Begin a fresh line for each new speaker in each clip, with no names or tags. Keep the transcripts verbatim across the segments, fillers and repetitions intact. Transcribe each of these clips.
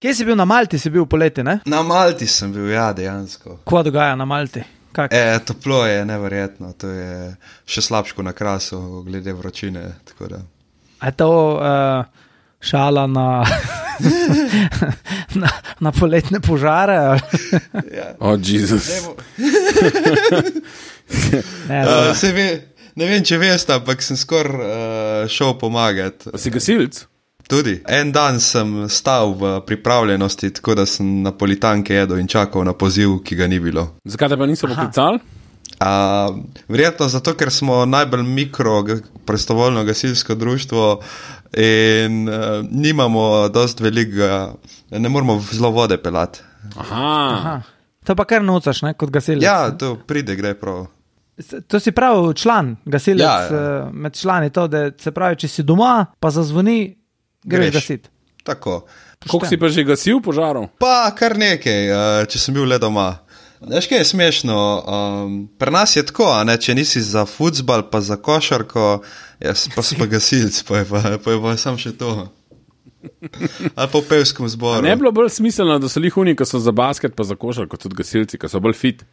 Kje si bil na Malti, si bil poleti, ne?
Na Malti sem bil, ja, dejansko.
Kva dogaja na Malti? Kak?
E, toplo je, neverjetno, to je še slabško na Krasu, glede vročine, tako da.
A je to uh, šala na, na, na poletne požare?
Ja.
O, oh, Jezus.
ne,
uh, se ve, ne vem, če veste, ampak sem skor uh, šel pomagati.
Si gasilc?
Tudi. En dan sem stal v pripravljenosti, tako da sem napolitanke jedel in čakal na poziv, ki ga ni bilo.
Zakaj te pa niso poklicali?
Uh, verjetno zato, ker smo najbolj mikro prostovoljno gasilsko društvo in uh, nimamo dost velikega, ne moramo zelo vode pelati.
Aha.
Aha. To pa kar nocaš, ne, kot gasilec.
Ja, to pride, gre prav.
To si prav član, gasilec,
ja, ja.
med člani to, da se pravi, če si doma, pa zazvoni, greš gasit.
Tako.
Koliko si pa že gasil požarov?
Pa kar nekaj, če sem bil le doma. Veš, kaj je smešno? Um, pri nas je tako, a ne, če nisi za futsbal, pa za košarko, jaz pa sem pa gasilc, pa je pa, pa, je pa sam še to. Ali pa v pevskem zboru.
A ne bi bilo bolj smiselno, da so lihuni, ko so za basket, pa za košarko, tudi gasilci, ko so bolj fit?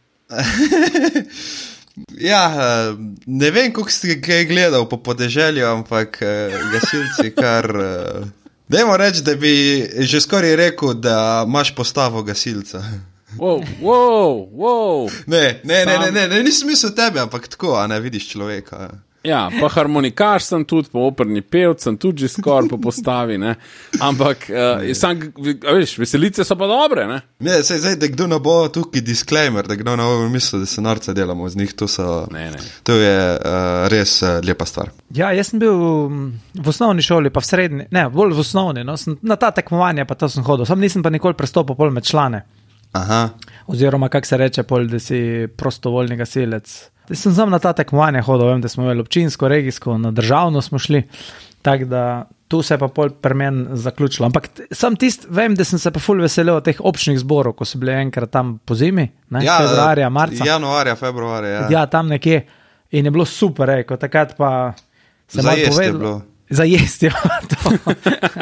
Ja, ne vem, koliko si kaj gledal po podeželju, ampak gasilci kar... Dajmo reči, da bi že skoraj rekel, da imaš postavo gasilca.
Wow, wow, wow.
Ne, ne, ne, ne, ne, ne, nisem mislil tebe, ampak tako, a ne vidiš človeka.
Ja, pa harmonikaš sem tudi, pa operni pevc sem tudi že skoraj po postavi, ne. Ampak, uh, sam, veš, veselice so pa dobre, ne.
Ne, sej, zdaj, da kdo ne bo tukaj disclaimer, da kdo ne bo mislil, da se norca delamo z njih, to so,
ne, ne.
To je uh, res uh, lepa stvar.
Ja, jaz sem bil v osnovni šoli, pa v srednji, ne, bolj v osnovni, no, sem, na ta tekmovanja pa to sem hodil, sam nisem pa nikoli prestopil pol med člane.
Aha.
Oziroma, kak se reče pol, da si prostovoljni gasilec. Da sem sam na ta tekmovanja hodil, vem, da smo imeli občinsko, regijsko, na državno smo šli, tako da tu se je pa pol pri meni zaključilo. Ampak sam tist, vem, da sem se pa ful veselil teh občnih zborov, ko so bili enkrat tam po zimi, ne,
ja,
februarja, marca.
Januarja, februarja, ja.
Ja, tam nekje. In je bilo super, ej, ko takrat pa se malo povedalo.
Za jest je bilo.
Za jest je to.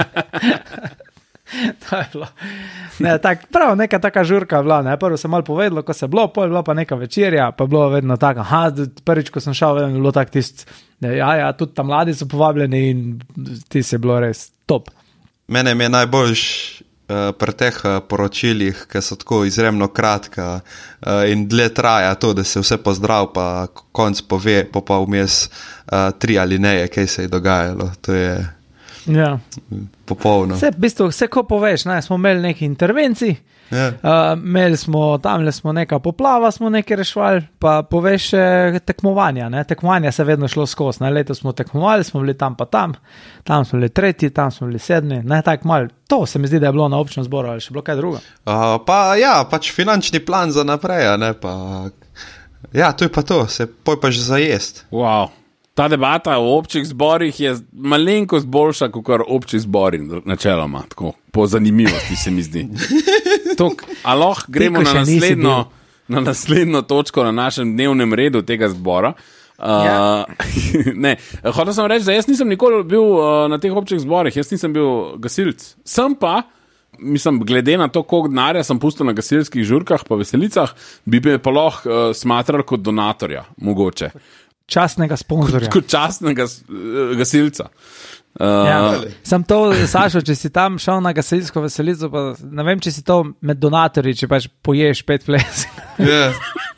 To je bilo. Ne, tak, prav, neka taka žurka bila, ne, prvo sem malo povedalo, ko se je bilo, pol je bila pa neka večerja, pa je bilo vedno tako, aha, prvič, ko sem šel, vedno je bilo tak tist, ne, ja, ja, tudi tam mladi so povabljeni in ti se je bilo res top.
Mene mi je najboljš uh, pri teh uh, poročilih, ki so tako izremno kratka uh, in dlje traja to, da se vse pozdrav, pa konc pove, pa pa vmes uh, tri alineje, kaj se je dogajalo, to je...
Ja.
Popolno.
Vse, v bistvu, vse ko poveš, ne, smo imeli nekaj intervencij,
ja.
uh, imeli smo, tamle smo neka poplava, smo nekaj rešvali, pa poveš uh, tekmovanja, ne, tekmovanja se vedno šlo skozi, ne, leto smo tekmovali, smo bili tam pa tam, tam smo bili tretji, tam smo bili sedmi, ne, tako malo, to se mi zdi, da je bilo na občnem zboru, ali še bilo kaj druga?
Uh, pa ja, pač finančni plan za naprej, ne, pa, ja, to je pa to, se poj pa že zajest.
Wow. Ta debata o občih zborih je malenkost boljša, kot občih zbori načeloma, tako po zanimivosti se mi zdi. Tok, a lahko gremo na naslednjo, na naslednjo točko na našem dnevnem redu tega zbora. Uh, ja. Ne, hotel sem reči, da jaz nisem nikoli bil uh, na teh občih zborih, jaz nisem bil gasilc. Sem pa, mislim, glede na to, koliko denarja sem pustil na gasilskih žurkah pa veselicah, bi me pa lahko uh, smatral kot donatorja, mogoče.
Častnega sponzorja.
Kot častnega gasilca. Uh,
ja. Sem to, Sašo, če si tam šel na gasilsko veselico, pa ne vem, če si to med donatorji, če pač poješ pet ples.
Yeah.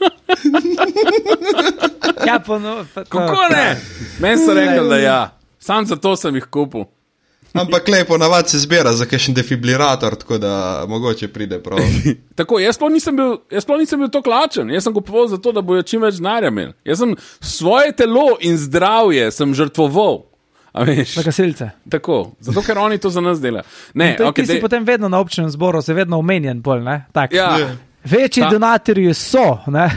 Ja, pa no, pa to.
Kako ne? Meni so rekli, da ja. Sam zato sem jih kupil.
Ampak lepo navad se zbira za kakšen defibrilator, tako da mogoče pride prav.
Tako, jaz sploh nisem bil, jaz sploh nisem bil to klačen. Jaz sem kupoval zato, da bojo čim več denarja imeli. Jaz sem svoje telo in zdravje sem žrtvoval. A veš?
Za gasilce.
Tako, zato ker oni to za nas delajo. Ne,
to,
okay,
ti si
de...
potem vedno na občnem zboru, si vedno omenjen bolj, ne? Tak.
Ja.
Večji Ta... donatorji so, ne?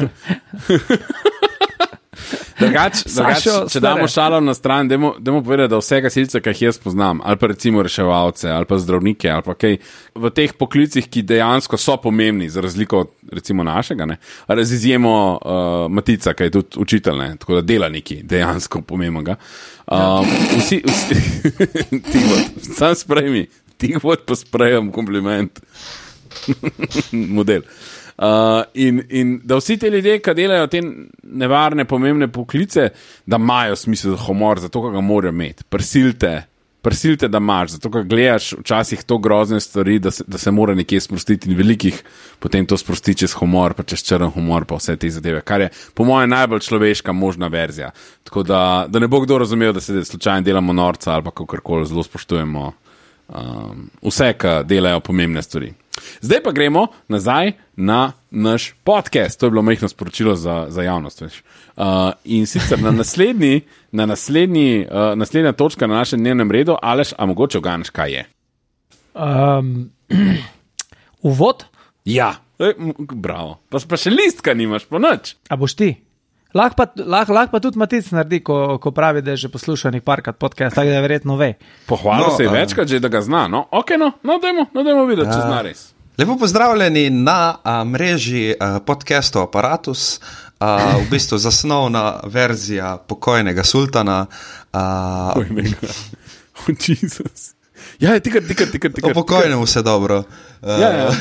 Drugač, drugač, če damo šalo na stran, dajmo, dajmo povedati, da vse gasilce, ki jih jaz poznam, ali pa recimo reševalce, ali pa zdravnike, ali pa kaj, v teh poklicih, ki dejansko so pomembni, za razliko od recimo našega, ne, razizjemo uh, Matica, ki je tudi učitelj, ne, tako da dela neki dejansko pomembnega. Um, vsi, vsi, Timo, sam sprejmi, Ti vod posprejem kompliment. Model. Uh, in, in da vsi ti ljudje, ki delajo te nevarne, pomembne poklice, da imajo smisel za humor, zato ga morajo imeti. Prisilite, prisilite, da imaš, zato ker gledaš včasih to grozne stvari, da se, da se mora nekje sprostiti in velikih potem to sprosti čez humor, pa čez črn humor, pa vse te zadeve, kar je po mojem najbolj človeška možna verzija. Tako da, da ne bo kdo razumel, da se slučajno delamo norca ali pa kakorkoli, zelo spoštujemo um, vse, ki delajo pomembne stvari. Zdaj pa gremo nazaj na naš podcast. To je bilo majhno sporočilo za, za javnost. Veš. Uh, in sicer na naslednji, na naslednji, uh, naslednja točka na našem dnevnem redu, Aleš, a mogoče oganiš, kaj je?
Um, uvod?
Ja, e, bravo. Pa, pa še listka nimaš, pa nič.
A boš ti? Lahko pa, lah, lah pa tudi Matic naredi, ko, ko pravi, da je že poslušal nek parkrat podcast, tako da je verjetno ve.
Pohvalil
No,
se je
a-
večkrat že, da ga zna. No, ok, no, no, dajmo, no, dajmo videti, če zna res.
Lepo pozdravljeni na a, mreži a, podcastov Apparatus, a, v bistvu zasnovna verzija pokojnega sultana. A,
Oj, mega. Oh, Jezus. Ja, tikar, tikar, tikar, tikar.
o pokojnem vse dobro. A,
Ja, ja.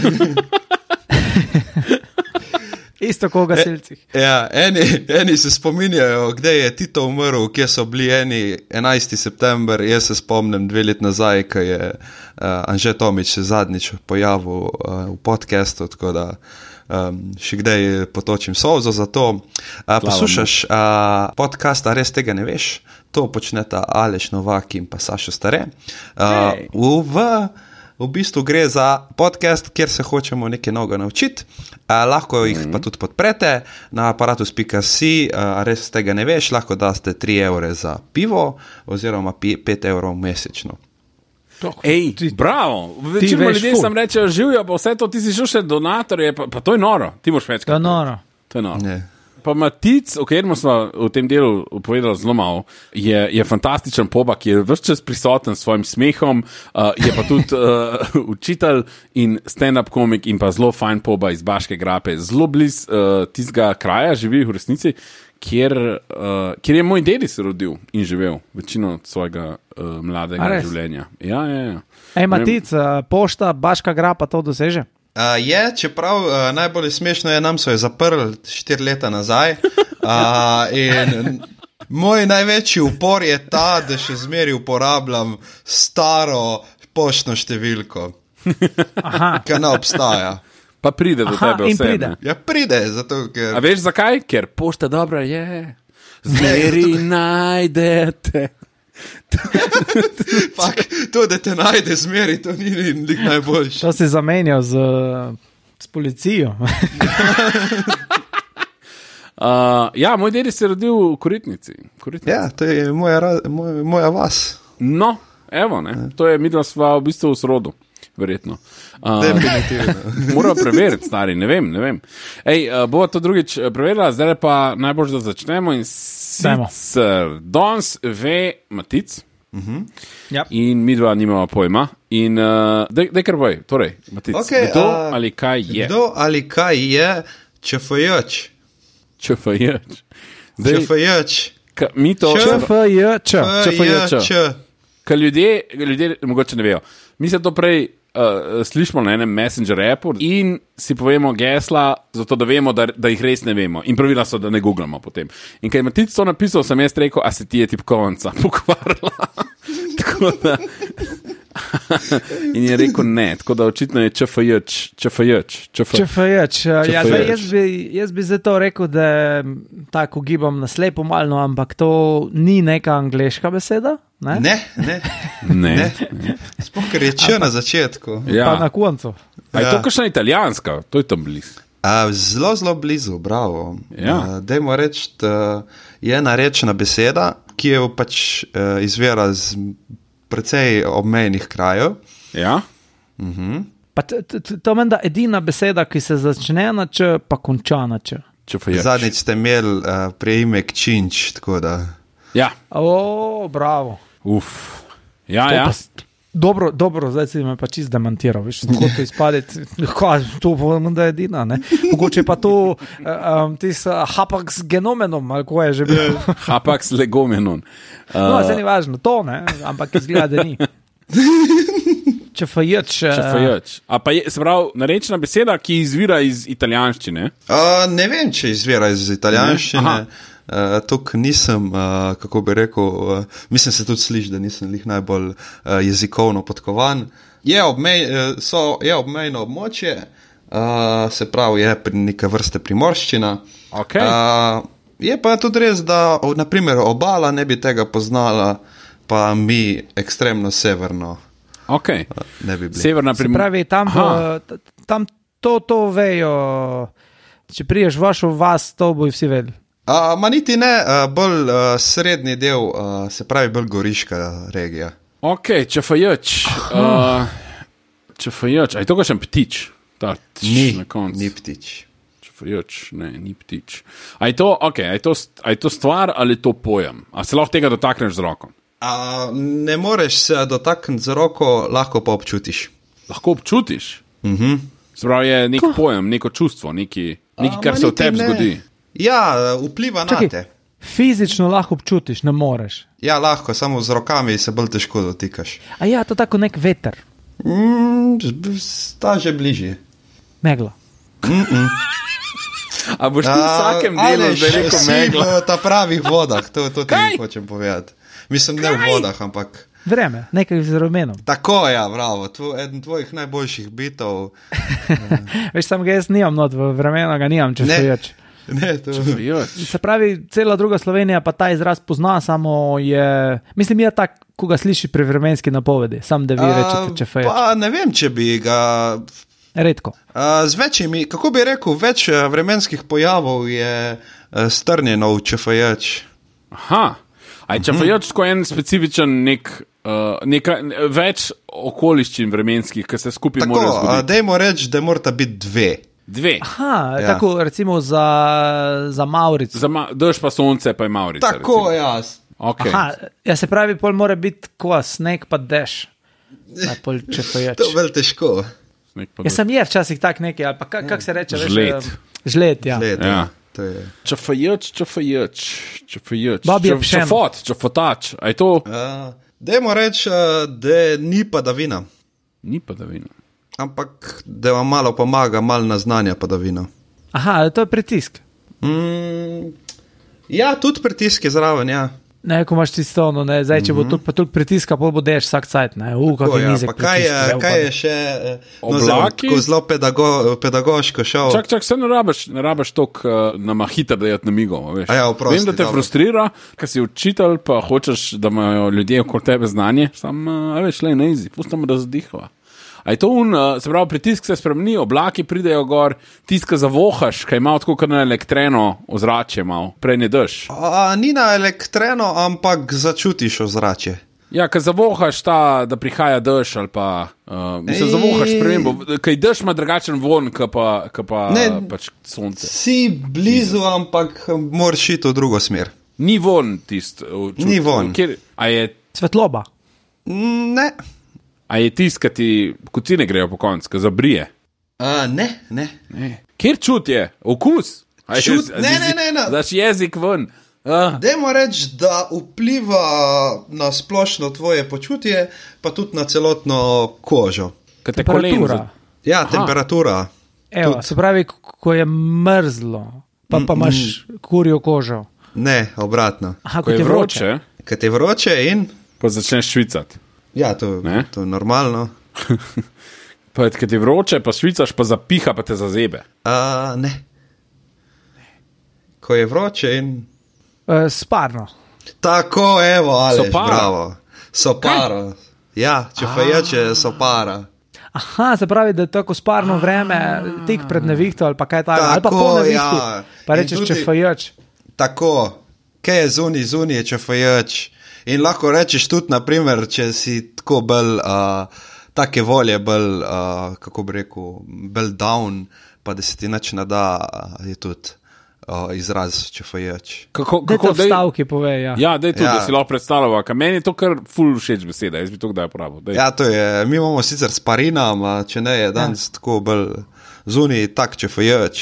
Isto kot v gasilcih.
Ja, eni, eni se spominjajo, kdaj je Tito umrl, kje so bili eni enajstega september, jaz se spomnim dve let nazaj, ko je uh, Anže Tomič se zadnjič pojavil uh, v podcastu, tako da um, še kdaj potočim solzo za to. Uh, poslušaš uh, podcast, a res tega ne veš? To počneta Aleš Novak in pa Saša Stare. Uh,
Hej.
v, v V bistvu gre za podcast, kjer se hočemo nekaj novega naučiti. Uh, lahko jih mm. pa tudi podprete na aparatus pika si, uh, res tega ne veš, lahko daste tri evre za pivo oziroma pi, pet evrov mesečno.
Ej,
Ti-
bravo. Večino
veš
ljudi
ful.
sem rečejo, živijo, pa vse to, ti si šel še donatorje, pa, pa to je noro. Ti moš več.
To je noro.
To je noro.
Ne.
Pa Matic, o katerem smo v tem delu povedali zelo malo, je, je fantastičen poba, ki je vse čas prisoten s svojim smehom, uh, je pa tudi uh, učitelj in stand-up komik in pa zelo fajn poba iz Baške grape. Zelo bliz uh, tistega kraja živi v resnici, kjer, uh, kjer je moj dedi se rodil in živel večino svojega uh,
A
mladega
res?
življenja. Ja, ja, ja.
Ej, Matic, uh, pošta, Baška grapa to doseže?
Uh, je, čeprav uh, najbolj smešno je, nam so jo zaprli štiri leta nazaj. Uh, in moj največji upor je ta, da še zmeri uporabljam staro poštno številko,
Aha,
ki ne obstaja.
Pa pride do
Aha,
tebe
in
vse.
pride.
ne.
Ja, pride, zato ker.
A veš zakaj? Ker pošta dobra je. Zmeri najdete.
Fak, to, da te najde zmeri, to ni nik najboljši.
to si zamenjal z, z policijo.
Uh, ja, moj dedi se je rodil v Koritnici. Koritnici.
Ja, to je moja, ra- moj, moja vas.
No, evo, ne. To je midva sva v bistvu v srodu, verjetno. Uh,
Definitivno.
Moram preveriti, stari, ne vem, ne vem. Ej, uh, bova to drugič uh, preverila, zdaj pa najbolj, da začnemo in
Dajmo.
sicer danes ve Matic
Ja.
in midva nimava pojma in uh, daj, daj kar boj, torej, Matic,
Okej,
kdo
a,
ali kaj je?
Kdo ali kaj je čefajoč?
ČFJ. Zdaj,
Čefajoč.
ka, mi to...
Č-
ČFJČ.
ČFJČ. Ker ljudje, ljudje mogoče ne vejo. Mi se to prej uh, slišimo na enem Messenger appu in si povemo gesla, zato da vemo, da, da jih res ne vemo. In pravila so, da ne googlamo potem. In kaj je Matic to napisal, sem jaz rekel, a se ti je tipkovnica pokvarila. Tako da... In je rekel ne, tako da očitno je ČFJ, ČFJ, ČFJ.
ČFJČ. Ja,
ČFJ.
zdaj, jaz, bi, jaz bi zdaj to rekel, da je tako gibam na slepo malo, ampak to ni neka angleška beseda. Ne?
Ne, ne.
Ne.
ne. Sploh, ker je č na začetku.
Ja.
Pa na koncu.
A je
Ja.
to kakšna italijanska? To je tam blizu.
A, zelo, zelo blizu, bravo.
Ja.
A, dajmo reči, da je narečena beseda, ki je pač uh, izvira z precej obmejnih krajev.
Ja?
Pa t- t- t- to menda edina beseda, ki se začne na č, pa konča na č.
ČFJ.
Zadnjič ste imeli uh, preimek Činč, tako da.
Ja.
O, bravo.
Uf. Ja,
To
ja.
pa s- Dobro, dobro, zdaj si me pa čist demantiral, veš, kako to izpadeti, kaj, to povem, da je edina, ne. Mogoče pa to, um, tis uh, hapax genomenom, ali ko je že bil.
Hapax legomenon.
No,
Uh,
se ni važno, to ne, ampak izgleda, da ni. čefajoč.
Čefajoč. A pa je, se pravi, narečena beseda, ki izvira iz italijanščine?
Uh, ne vem, če izvira iz italijanščine. Uh, Tukaj nisem, uh, kako bi rekel, uh, mislim se tudi sliši, da nisem lih najbolj uh, jezikovno podkovan. Je, obmej, uh, so, je obmejno območje, uh, se pravi, je pri neke vrste primorščina.
Okay.
Uh, je pa tudi res, da naprimer obala ne bi tega poznala, pa mi ekstremno severno
okay.
uh, ne bi bili.
Severna
Se pravi, tam, uh, tam to, to vejo, če priješ vašo vas, to bojo vsi vedeli.
Uh, ma niti ne, uh, bolj uh, srednji del, uh, se pravi bolj goriška regija.
Ok, čefajoč. Uh, čefajoč, a je to kakšen ptič? Ta tš,
Ni,
na koncu.
ni ptič.
Čefajoč, ne, ni ptič. A je to, ok, a je to, a je to stvar ali je to pojem? A se lahko tega dotakneš z roko?
Uh, ne moreš se dotakniti z roko, lahko pa občutiš.
Lahko občutiš?
Uh-huh.
Se pravi, je nek pojem, neko čustvo, neki, neki kar se v tebi zgodi.
Ja, vpliva
Čakaj,
na te.
Fizično lahko občutiš, ne moreš.
Ja, lahko, samo z rokami se bolj težko dotikaš.
A ja, to tako nek veter.
Mm, sta že bližje.
Megla.
A boš ti v vsakem delu zdaj rekel megla?
V ta pravih vodah, to, to ti hočem povedati. Mislim, ne v vodah, ampak...
Vreme, nekaj z rumenom.
Tako, ja, bravo, Tvo, eden tvojih najboljših bitov.
Veš, sam ga jaz nimam not, v vremenu ga nimam, če se ječ.
Ne, to...
Se pravi, cela druga Slovenija pa ta izraz pozna, samo je, mislim, je tak, ko ga sliši pri vremenski napovedi, sam da vi rečete, če feječ.
Pa ne vem, če bi ga...
Redko.
A, z večjimi, kako bi rekel, več vremenskih pojavov je strnjeno v čefajoč.
Aha, a je čefajoč tako en specifičen nek, uh, neka, več okoliščin vremenskih, ki se skupaj morajo zgoditi?
Tako, dajmo reči, da morata biti dve.
Dve.
Aha,
Ja.
tako recimo za, za Mauric.
Za ma, dež pa sonce, pa je Maurica.
Tako,
recimo.
ja.
Okay.
Aha, ja se pravi, pol mora biti ko, sneg pa dež. Ja, pol če feječ.
To je vel težko.
Sneg pa
Ja sem je včasih tak nekaj, ali pa kak, kak se reče?
Žled.
Veš, um, žled, ja.
Led,
Ja.
to je.
Čefajoč, čefajoč, čefajoč.
Babi je pšeno.
Čefot, čefotač. A je to?
Uh, dajmo reči, uh, da ni padavina,
Ni padavina.
ampak da vam malo pomaga, malo naznanja padavina.
Aha, to je pritisk.
Mm, ja, tudi pritisk je zraven, ja.
Ne, ko imaš tisto, no, ne, zdaj, če bo mm -hmm. tudi, tudi pritiska, pol bo deš vsak cajt, ne, u, kak
Tako,
je
ja.
nizek
Pa kaj je,
pritisk,
kaj je še, eh, no, zdaj bom
Oblaki?
tako zelo pedago, pedagoško šel.
Čak, čak, se ne rabiš, ne rabiš toliko uh, nama hiter, da je namigov, veš.
A ja, oprosti,
Vem, da te
dobro.
frustrira, ker si učitelj, pa hočeš, da imajo ljudje okoli tebe znanje, sam, uh, veš, le na izi, pustimo, da zadihava. A je to un, uh, se pravi, pritisk se spremeni, oblaki pridejo gor, tiska zavohaš, kaj ima tako kot na elektreno ozračje mal, prej ne dež.
A, ni na elektreno, ampak začutiš ozračje.
Ja, ker zavohaš ta, da prihaja dež ali pa, uh, mislim,
Ej.
zavohaš spremembo, kaj dež ima drugačen von, kot pa, ka pa
Ne.
pač sonce.
Si blizu, ampak moraš iti v drugo smer.
Ni von tist. uh, čut-
Ni vonj.
Kjer, a je
Svetloba.
Mm, Ne,
A je tisk, ki ti kocine grejo po koncu, ki zabrije?
A, ne, ne.
Ne. Kjer čut je? Okus? A je
Čut-
a
ne,
si-
ne, ne, ne.
Daš jezik ven. Ah,
Dajmo reči, da vpliva na splošno tvoje počutje, pa tudi na celotno kožo.
Kad te kolen
Temperatura.
za-
Ja,
Aha.
temperatura.
Evo,
Tudi.
se pravi, ko- ko je mrzlo, pa, pa imaš kurjo kožo.
Ne, obratno.
Aha,
Ko
kot
je vroče,
Kad je vroče in...
pa začneš švicati.
Ja, to,
Ne?
to je normalno.
Pa kad je vroče, pa švicaš, pa zapiha, pa te zazebe.
A, ne. Ko je vroče in...
Uh, sparno.
Tako, evo, Aleš,
Sopara.
bravo. Sopara. Ja, če pa je, če sopara.
Aha, se pravi, da je tako sparno vreme, tik pred nevihto ali pa kaj takega, ali pa
Tako,
po nevihti,
ja.
pa
In
rečeš,
tudi-
če fajač.
Tako, kaj je zunaj, zunaj je če fajač. In lahko rečeš tudi, naprimer, če si tako bolj, uh, take volje, bolj, uh, kako bi rekel, bolj down, pa da se ti nič ne da, je tudi uh, izraz če fajač.
Kako,
Da
kako,
to v stavki pove, ja.
Ja, da je tudi,
Ja.
ja. da si lahko predstavljava, ker meni je to kar ful všeč beseda, jaz bi to kdaj uporabil. Daj.
Ja, to je, mi imamo sicer sparina, če ne je danes ja. tako bolj zunaj, tak če fajač.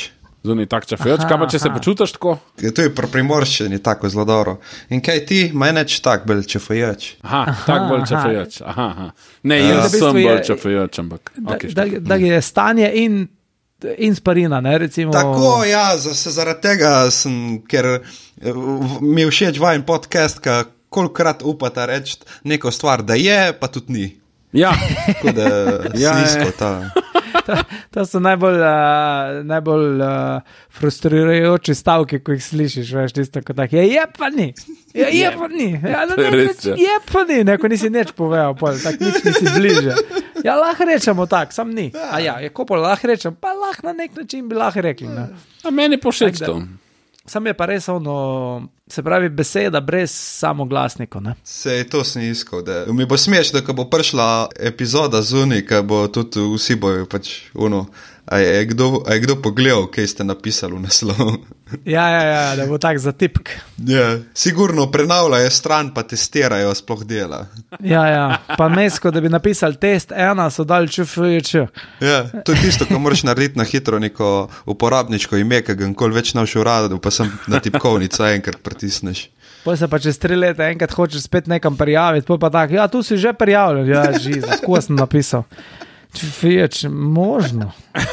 zunaj tak čafajoč. Kaj pa, če se počutiš tako?
To je pri primorščini tako zelo dobro. In kaj ti, manjneč tak bolj čafajoč?
Aha, tak bolj čafajoč. Aha, aha. Ne, jaz uh, sem bolj čafajoč, ampak.
Da, okay, da, da je stanje in, in sparina, ne, recimo.
Tako, ja, zaradi tega sem, ker mi je všeč vajen podcast, ka kolikrat upata reči neko stvar, da je, pa tudi ni.
Ja.
Tako da
ja,
slisko ta.
To, to so najbolj, uh, najbolj uh, frustrirajoči stavki, ko jih slišiš, veš, tisto, ko tak je, je pa ni, je, je pa ni, ja, no, ne, reč, je pa ni, neko nisi nič povedal, pol, tak nič nisi bliže. Ja, lahko rečemo tak, sam ni. A ja, je ko pol lahko rečem, pa lahko na nek način bi lahko rekli. Ne.
A meni pošeč to.
Sam je pa res ono, se pravi beseda brez samoglasnikov, ne?
Sej, to sem iskal, da mi bo smeš, da ko bo prišla epizoda zunaj, ko bo tudi vsi bojo pač, ono, a je kdo, a je kdo pogledal, kaj ste napisali v naslov.
Ja, ja, ja, da bo tak za tipk.
Ja, sigurno prenavljajo stran, pa testirajo, sploh dela.
Ja, ja, pa mesko, da bi napisali test ena, so dali č, f, č.
Ja, to je tisto, ko moraš narediti na hitro neko uporabničko ime, ki ga nikoli več ne boš uradil, pa sem na tipkovnico enkrat pritisneš.
Potem se pa čez tri leta enkrat hočeš spet nekam prijaviti, potem pa tako, ja, tu si že prijavljen, ja, Jezus, ko sem napisal. Č, f, č, možno.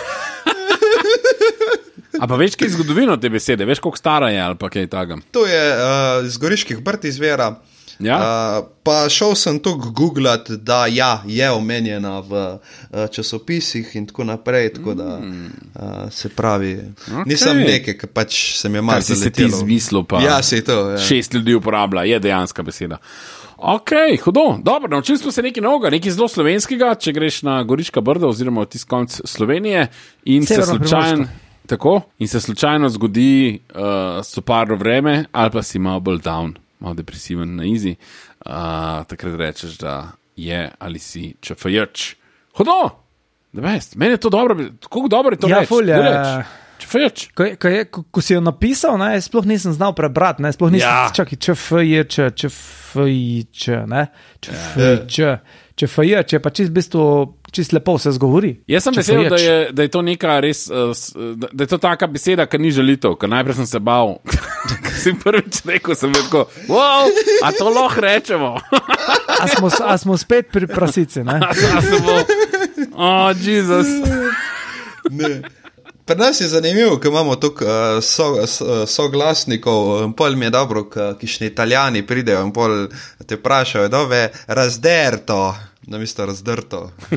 A pa veš, kaj je zgodovino te besede? Veš, koliko stara je ali pa kaj takega?
To je uh, iz Goriških Brd izvira.
Ja?
Uh, pa šel sem tukaj googlat, da ja, je omenjena v uh, časopisih in tako naprej, tako da uh, se pravi, okay. Nisem nekaj, ki pač se mi je malo zaletelo.
Kaj si se ti izmislil pa?
Ja, se je to. Ja.
Šest ljudi uporablja, je dejanska beseda. Ok, hudo, dobro, naučili smo se nekaj novega, nekaj zelo slovenskega, če greš na Goriška Brda oziroma v tisti konc Slovenije in Severno se slučajno tako, in se slučajno zgodi uh, soparno vreme ali pa si malo bolj down, malo depresiven na easy, uh, takrat rečeš, da je ali si čafajoč. Hudo, the best, meni je to dobro, kako dobro je to
ja,
reči.
Ful, ja,
čafajoč.
Ko, ko, ko, ko si jo napisal, ne, sploh nisem znal prebrati, ne, sploh nisem, ja. Čakaj, čafajoč, čafajoč, ne, čafajoč, čafajoč, je pa čist v bistvu čist lepo se zgovori.
Jaz sem vesel, da je, da je to neka res, da je to taka beseda, ki ni žalitev, ker najprej sem se bal, ker sem prvič rekel, sem tako, wow, a to lahko rečemo.
a, smo, a smo spet pri prasici, ne?
a, a se bo, oh, Jezus.
Ne. Pri nas je zanimivo, ker imamo tukaj uh, so, so, soglasnikov, pol mi je dobro, kišni italijani pridejo in pol te vprašajo, dove, razderto, namesto razdrto.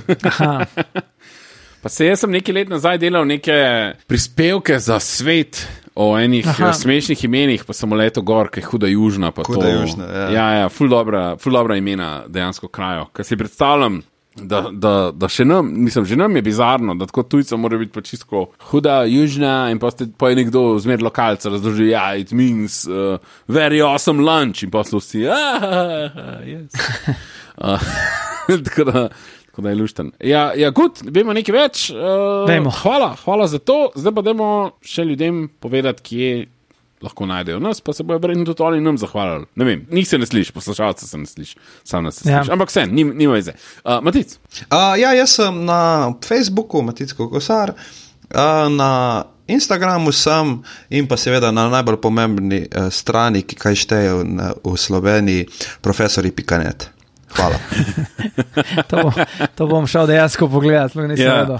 Pa se jaz sem nekaj let nazaj delal neke prispevke za svet o enih Aha. smešnih imenih, pa samo leto gor, ki je huda južna. Pa
huda
to,
južna, ja.
Ja, ja, ful dobra, ful dobra imena dejansko krajo, ker si predstavljam, Da, da, da še nam, mislim, že nam je bizarno, da tako tujcev mora biti pa čisto huda, južna in pa, ste, pa je nekdo zmer lokalca razložil, ja, it means uh, very awesome lunch in pa so vsi, ah, yes. uh, tako, da, tako da je lušten. Ja, ja, gut, vemo nekaj več. Uh,
vemo.
Hvala, hvala za to. Zdaj pa dajmo še ljudem povedati, kje lahko najdejo nas, pa se bojo verjetno tudi oni nam zahvalili. Ne vem, njih se ne sliši, poslušalca se ne sliši, sam nas se ja. sliši. Ampak vse, nima, nima veze. Uh, Matic?
Uh, ja, jaz sem na Facebooku, Matic Kokosar, uh, na Instagramu sem in pa seveda na najbolj pomembni uh, strani, ki kaj šteje v, v Sloveniji, profesori pika net. Hvala.
to, bom, to bom šel dejansko pogledati, sploh nisem vedel.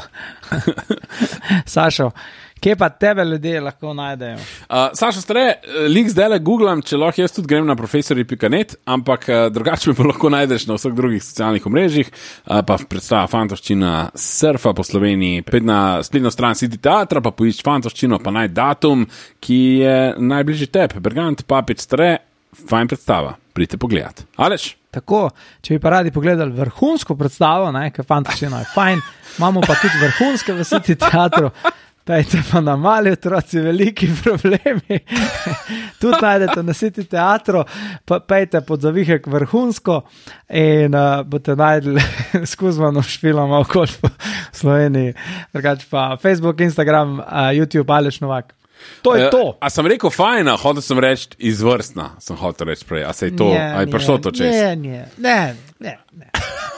Sašo, kje pa tebe ljudje lahko najdejo?
Uh, Sašo, stare, link zdaj le googlam, če lahko jaz tudi grem na profesori pika net, ampak uh, drugače me pa lahko najdeš na vseh drugih socialnih omrežjih, uh, pa predstava Fantovščina surfa po Sloveniji, pred na spletno stran City Teatra, pa poišč Fantovščino, pa naj datum, ki je najbližji teb. Bergant, Papič, stare, fajn predstava. Pridite pogledat. Aleš?
Tako, če bi pa radi pogledali vrhunsko predstavo, ne, ker Fantovščina je fajn, imamo pa tudi vrhunske v City Teatru. Pejte pa na mali otroci, veliki problemi. Tudi najdete na City Teatru, pa pejte pod zavihek vrhunsko in uh, boste najdeli skuzmano špilamo okoli po Sloveniji. Drugač pa Facebook, Instagram, uh, YouTube, Aleš Novak. To je to.
A sem rekel fajna, hotel sem reči izvrstna, sem hotel reči prej. A se je to,
nie,
a je prišlo to čez?
Ne, ne, ne, ne, ne.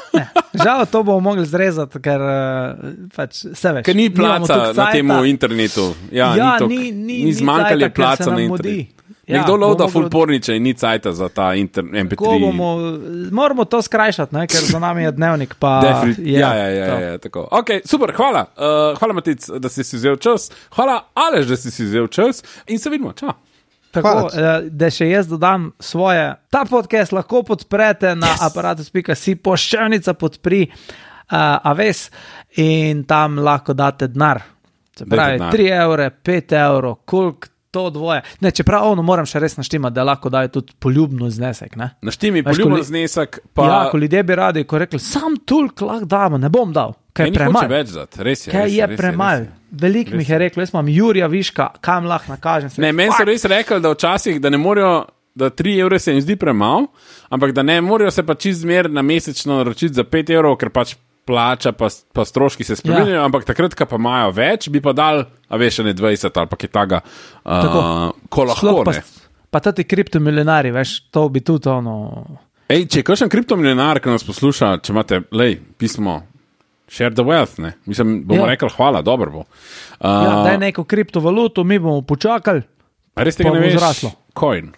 Ne, žal to bomo mogli zrezati, ker pač se veš.
Ker ni placa na tem internetu. Ja,
ja
ni, tok,
ni, ni,
ni zmanjkali
ni
placa na internetu. Ja, nekdo lovda fulporniče in ni cajta za ta internet, em pe tri.
Bomo, moramo to skrajšati, ne, ker za nami je dnevnik. Pa
Definitivno.
Je,
ja, ja, ja, ja, tako. Ok, super, hvala. Uh, hvala, Matic, da si si vzel čas. Hvala, Aleš, da si si vzel čas. In se vidimo, čau.
Tako, da še jaz dodam svoje. Ta podcast lahko podprete na yes. aparatus pika si, poščevnica podpri uh, Aves in tam lahko date denar. Se pravi, tri evre, pet evrov, koliko to dvoje. Ne, čeprav ono moram še res naštimati, da lahko dajo tudi poljubno znesek. Ne?
Naštimi poljubno znesek. Pa...
Ja, ko ljudje bi radi, ko rekli, sam tulk lahko damo, ne bom dal. Kaj je premal?
Več dati, res je.
Kaj je premal? Veliko mi je rekel, jaz imam Jurija Viška, kam lahko nakažem.
Ne, meni so res rekli, da včasih, da ne morajo, da tri evre se jim zdi premal, ampak da ne morajo se pa čist zmer na mesečno naročiti za pet evrov, ker pač plača pa, pa stroški se spremenjajo, ja. Ampak takrat, ko pa imajo več, bi pa dal, a veš, ne dvajset ali pa kaj taga, uh, ko lahko,
pa,
ne.
Pa tati kriptomilionari, veš, to bi tudi ono...
Ej, če je kakšen kriptomilionar, ki nas posluša, če imate, lej, pismo, share the wealth, ne, mislim, bomo ja. rekli hvala, dobro bo. Uh,
ja, daj neko kriptovaluto, mi bomo počakali,
a res tega ne veš, zraslo. Coin.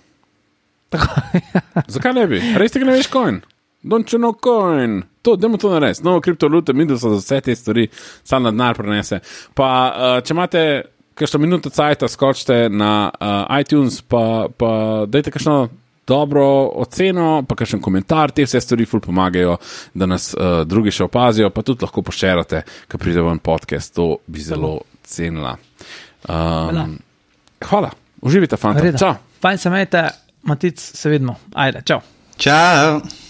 Zakaj ne bi? Res tega ne veš, coin? Don't you know coin? To, dajmo to narediti. Novo kriptovalute, mi da so za vse te stvari, sam na denar prenese. Pa, uh, če imate kakšno minuto cajta, skočite na uh, iTunes, pa, pa dajte kakšno dobro oceno, pa kakšen komentar, te vse stvari ful pomagajo, da nas uh, drugi še opazijo, pa tudi lahko pošerate, ko pride ven podcast, to bi zelo cenila. Um, hvala, uživite, fanta. Čau.
Fajn se imejte, Matic, se vidimo. Ajde, čau.
Čau.